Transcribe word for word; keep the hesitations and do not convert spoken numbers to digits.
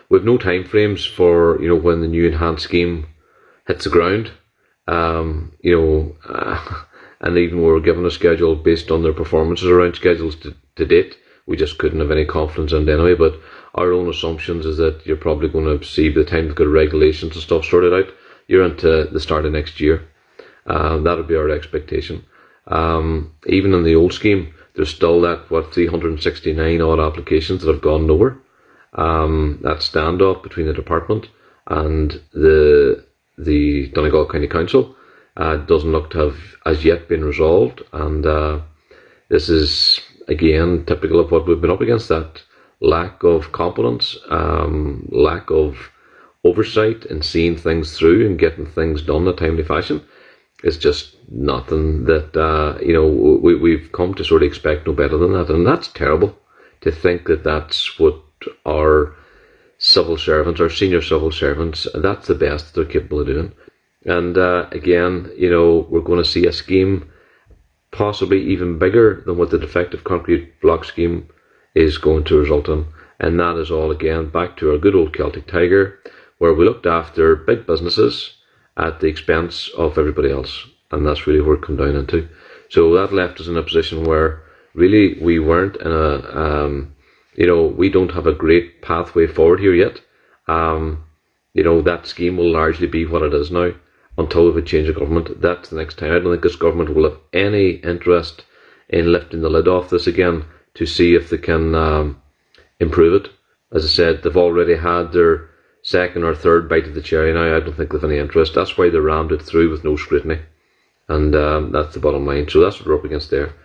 we've no time frames for, you know, when the new enhanced scheme hits the ground. Um, you know, uh, and even we were given a schedule based on their performances around schedules to, to date. We just couldn't have any confidence in it anyway. But our own assumptions is that you're probably going to see, by the time we've got regulations and stuff sorted out, you're into the start of next year. Um, that would be our expectation. Um, even in the old scheme, there's still that, what, three hundred sixty-nine odd applications that have gone nowhere. Um, that standoff between the department and the the Donegal County Council uh, doesn't look to have as yet been resolved, and uh, this is again typical of what we've been up against, that lack of competence, um, lack of oversight and seeing things through and getting things done in a timely fashion. It's just nothing that, uh, you know, we, we've come to sort of expect no better than that. And that's terrible, to think that that's what our civil servants, our senior civil servants, that's the best they're capable of doing. And uh, again, you know, we're going to see a scheme possibly even bigger than what the defective concrete block scheme is going to result in. And that is all, again, back to our good old Celtic Tiger, where we looked after big businesses at the expense of everybody else. And that's really where it came down into. So that left us in a position where really we weren't in a, um, you know, we don't have a great pathway forward here yet. Um, you know, that scheme will largely be what it is now until we have a change of government. That's the next time. I don't think this government will have any interest in lifting the lid off this again to see if they can um, improve it. As I said, they've already had their second or third bite of the cherry now. I don't think they've any interest. That's why they rammed it through with no scrutiny. And um, that's the bottom line. So that's what we're up against there.